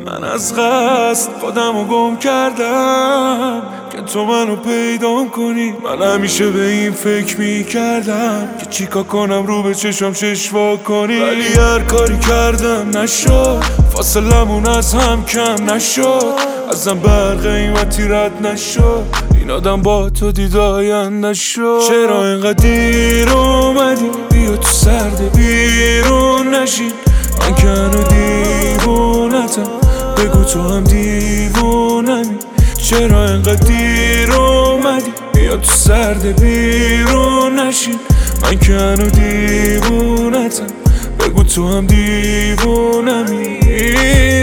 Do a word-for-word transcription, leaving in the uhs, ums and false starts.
من از قصد خودمو گم کردم که تو منو پیدا کنی. من همیشه به این فکر میکردم که چیکار کنم رو به چشم ششوا کنی، ولی هر کاری کردم نشد، فاصلمون از هم کم نشد، ازم بر قیمتی رد نشد، این آدم با تو دید آینده شد. چرا اینقدر دیر اومدی؟ بیا تو سرد بیرون نشین، من که هنو دیوونتم، بگو تو هم دیوونمی. چرا اینقدر دیر اومدی؟ بیا تو سرد بیرون نشین، من که هنو دیوونتم، بگو تو هم دیوونمی.